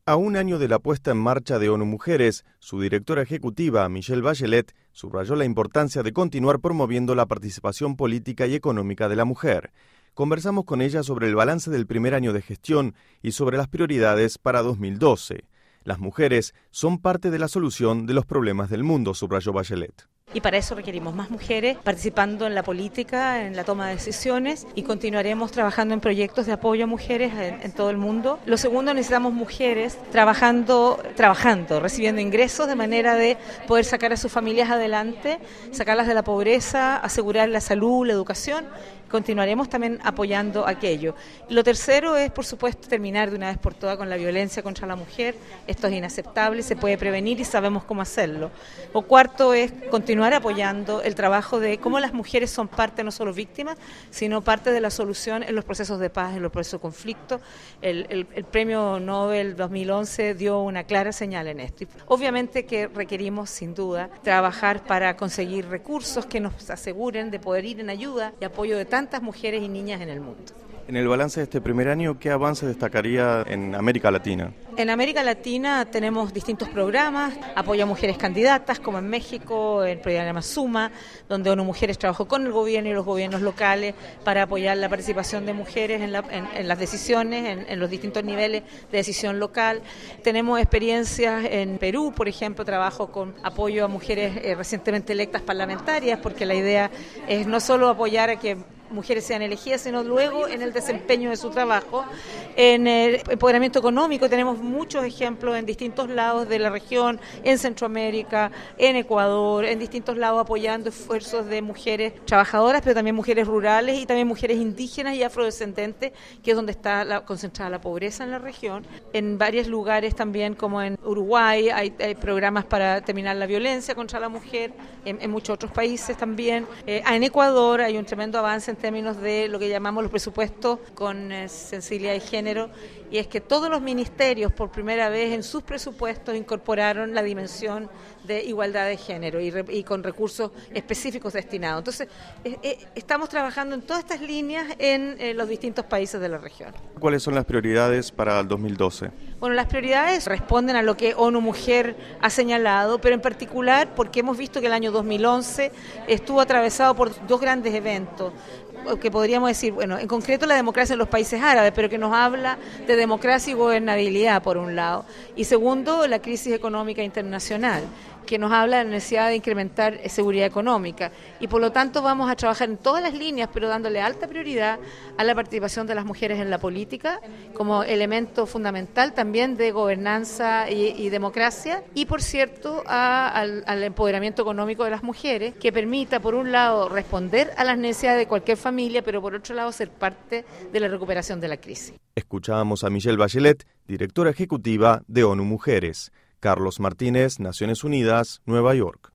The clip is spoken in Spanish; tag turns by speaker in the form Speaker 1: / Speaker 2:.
Speaker 1: A un año de la puesta en marcha de ONU Mujeres, su directora ejecutiva, Michelle Bachelet, subrayó la importancia de continuar promoviendo la participación política y económica de la mujer. Conversamos con ella sobre el balance del primer año de gestión y sobre las prioridades para 2012. Las mujeres son parte de la solución de los problemas del mundo, subrayó Bachelet.
Speaker 2: Y para eso requerimos más mujeres participando en la política, en la toma de decisiones, y continuaremos trabajando en proyectos de apoyo a mujeres en todo el mundo. Lo segundo, necesitamos mujeres trabajando, recibiendo ingresos de manera de poder sacar a sus familias adelante, sacarlas de la pobreza, asegurar la salud, la educación. Continuaremos también apoyando aquello. Lo tercero es, por supuesto, terminar de una vez por todas con la violencia contra la mujer. Esto es inaceptable, se puede prevenir y sabemos cómo hacerlo. Lo cuarto es continuar apoyando el trabajo de cómo las mujeres son parte, no solo víctimas, sino parte de la solución en los procesos de paz, en los procesos de conflicto. El Premio Nobel 2011 dio una clara señal en esto. Y obviamente que requerimos, sin duda, trabajar para conseguir recursos que nos aseguren de poder ir en ayuda y apoyo de tantas mujeres y niñas en el mundo.
Speaker 1: En el balance de este primer año, ¿qué avance destacaría en América Latina?
Speaker 2: En América Latina tenemos distintos programas, apoyo a mujeres candidatas, como en México, el programa Suma, donde ONU Mujeres trabajó con el gobierno y los gobiernos locales para apoyar la participación de mujeres en las decisiones, en los distintos niveles de decisión local. Tenemos experiencias en Perú, por ejemplo, trabajo con apoyo a mujeres recientemente electas parlamentarias, porque la idea es no solo apoyar a que mujeres sean elegidas, sino luego en el desempeño de su trabajo. En el empoderamiento económico tenemos muchos ejemplos en distintos lados de la región, en Centroamérica, en Ecuador, en distintos lados apoyando esfuerzos de mujeres trabajadoras, pero también mujeres rurales y también mujeres indígenas y afrodescendentes, que es donde está concentrada la pobreza en la región. En varios lugares también, como en Uruguay, hay programas para terminar la violencia contra la mujer, en muchos otros países también. En Ecuador hay un tremendo avance en términos de lo que llamamos los presupuestos con sensibilidad de género, y es que todos los ministerios por primera vez en sus presupuestos incorporaron la dimensión de igualdad de género y con recursos específicos destinados. Entonces, estamos trabajando en todas estas líneas en los distintos países de la región.
Speaker 1: ¿Cuáles son las prioridades para el 2012?
Speaker 2: Bueno, las prioridades responden a lo que ONU Mujer ha señalado, pero en particular porque hemos visto que el año 2011 estuvo atravesado por dos grandes eventos, que podríamos decir, bueno, en concreto la democracia en los países árabes, pero que nos habla de democracia y gobernabilidad por un lado, y segundo, la crisis económica internacional, que nos habla de la necesidad de incrementar seguridad económica, y por lo tanto vamos a trabajar en todas las líneas, pero dándole alta prioridad a la participación de las mujeres en la política como elemento fundamental también de gobernanza y democracia, y por cierto al empoderamiento económico de las mujeres, que permita por un lado responder a las necesidades de cualquier familia, pero por otro lado ser parte de la recuperación de la crisis.
Speaker 1: Escuchábamos a Michelle Bachelet, directora ejecutiva de ONU Mujeres. Carlos Martínez, Naciones Unidas, Nueva York.